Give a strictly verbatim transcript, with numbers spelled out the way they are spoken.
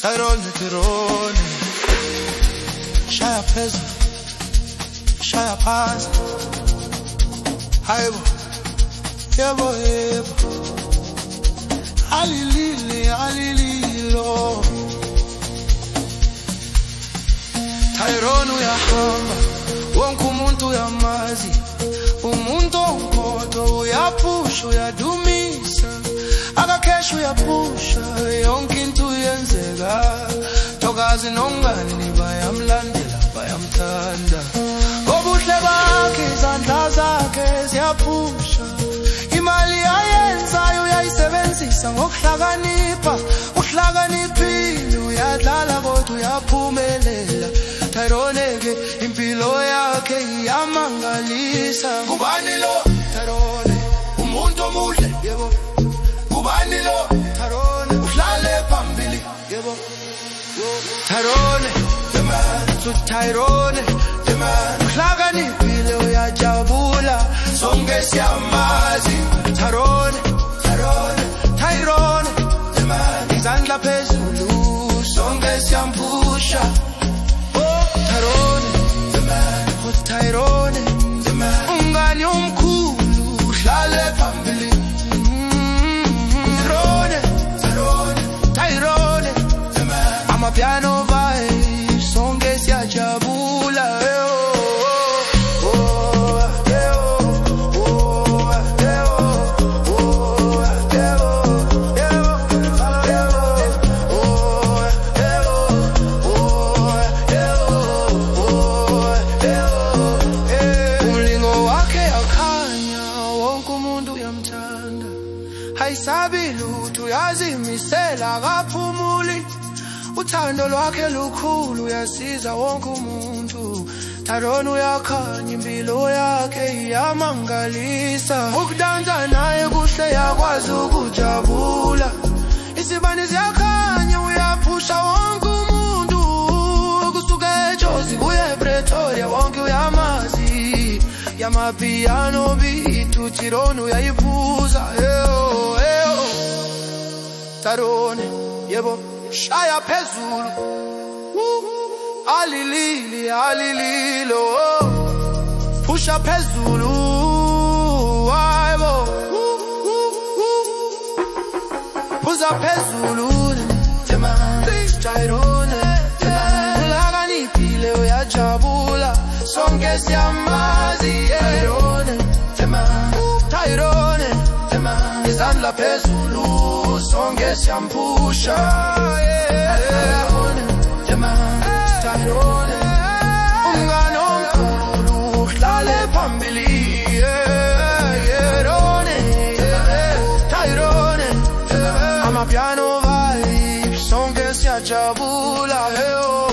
Tyrone, Tyrone. Shaya Pezzo, Shaya Paz. Haibo, Yebo, Yebo. Alilili, alililo. Tyrone uyahamba, wonke umuntu uyamazi. Umuntu onkodwa uyapusha, uyadumisa. Akakhesha uyapusha, yonke into yenzeka. Tokazi nongani bayamlandela, bayamthanda. Ngobuhle bakhe, izandla zakhe ziyapusha. Imali ayenzayo uyayisebenzisa ngokuhlakanipha. Uhlakaniphile, uyadlala kodwa uyaphumelela. Tyrone ke impilo yakhe iyamangalisa. Kubani lo Tyrone? Umuntu omuhle, yebo. Kubani lo Tyrone? Uhlale phambili, yebo. Tyrone, the man. So Tyrone, the man. Uhlakaniphile uyajabula, sonke siyamazi. Tyrone, Tyrone, Tyrone, the man. Izandla phezulu, sonke siyampusha. Tyrone, the man. Oh Tyrone, the man. Ungani omkhulu, uhlale phambili. Tyrone, Tyrone, Tyrone, the man. Amapiano vibes, sonke siyajabula. Hayisabi lutho uyazimisela akaphumuli. Uthando lwakhe lukhulu uyasiza wonke umuntu. Tyrone uyakhanya impilo yakhe iyamangalisa. Ukudansa naye kuhle yakwazi ukujabula. Isibani siyakhanya uyaphusha wonke umuntu. Kusuka eJozi kuye ePretoria wonke uyamazi. Yamapiano beat Tyrone uyayiphuza. Tyrone, yebo, shaya phezulu. Alilili, alililo. Pusha phezulu, yebo. Puza phezulu, Tyrone, uhlakaniphile uyajabula, sonke siyamazi. Tyrone, Tyrone, izandla phezulu, sonke siyampusha. Tyrone, Tyrone, ungani omkhulu, uhlale phambili. Tyrone, Tyrone, amapiano vibes, sonke siyajabula.